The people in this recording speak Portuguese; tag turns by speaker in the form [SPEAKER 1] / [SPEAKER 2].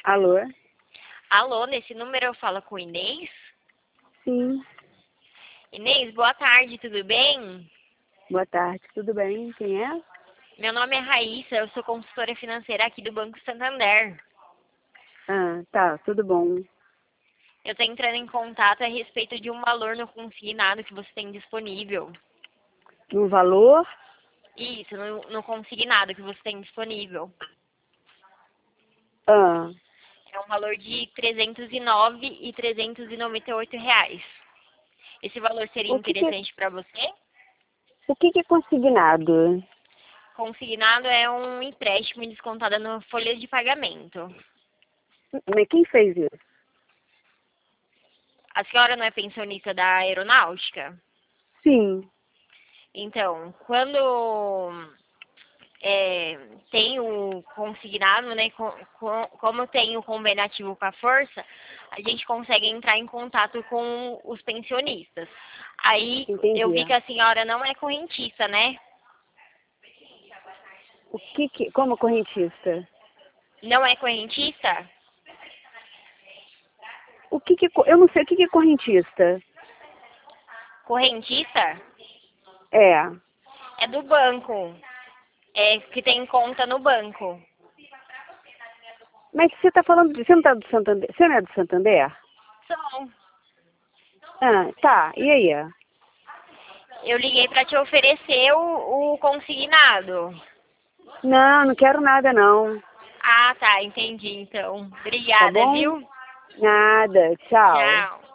[SPEAKER 1] Alô?
[SPEAKER 2] Alô, nesse número eu falo com Inês.
[SPEAKER 1] Sim.
[SPEAKER 2] Inês, boa tarde, tudo bem?
[SPEAKER 1] Boa tarde, tudo bem? Quem é?
[SPEAKER 2] Meu nome é Raíssa, eu sou consultora financeira aqui do Banco Santander.
[SPEAKER 1] Ah, tá, tudo bom.
[SPEAKER 2] Eu estou entrando em contato a respeito de um valor no consignado que você tem disponível.
[SPEAKER 1] No valor?
[SPEAKER 2] Isso, no consignado que você tem disponível.
[SPEAKER 1] Ah,
[SPEAKER 2] É um valor de R$ 309,398 reais. Esse valor seria
[SPEAKER 1] o que que,
[SPEAKER 2] interessante para você?
[SPEAKER 1] o que que é consignado?
[SPEAKER 2] Consignado é um empréstimo descontado na folha de pagamento.
[SPEAKER 1] Mas quem fez isso?
[SPEAKER 2] A senhora não é pensionista da aeronáutica?
[SPEAKER 1] Sim.
[SPEAKER 2] Então, quando tem o consignado, né, como tem o convênio ativo com a Força, a gente consegue entrar em contato com os pensionistas. Aí eu
[SPEAKER 1] Entendi.
[SPEAKER 2] vi que a senhora não é correntista, né?
[SPEAKER 1] Como correntista?
[SPEAKER 2] Não é correntista?
[SPEAKER 1] Eu não sei o que que é correntista.
[SPEAKER 2] Correntista
[SPEAKER 1] É.
[SPEAKER 2] é do banco, é que tem conta no banco.
[SPEAKER 1] Mas você tá falando você não tá do Santander? Você não é do Santander?
[SPEAKER 2] São.
[SPEAKER 1] Ah, tá. E aí?
[SPEAKER 2] Eu liguei para te oferecer o consignado.
[SPEAKER 1] Não, não quero nada não.
[SPEAKER 2] Ah, tá, entendi então.
[SPEAKER 1] Tá
[SPEAKER 2] Obrigada,
[SPEAKER 1] bom?
[SPEAKER 2] viu?
[SPEAKER 1] Nada. Tchau.
[SPEAKER 2] Tchau.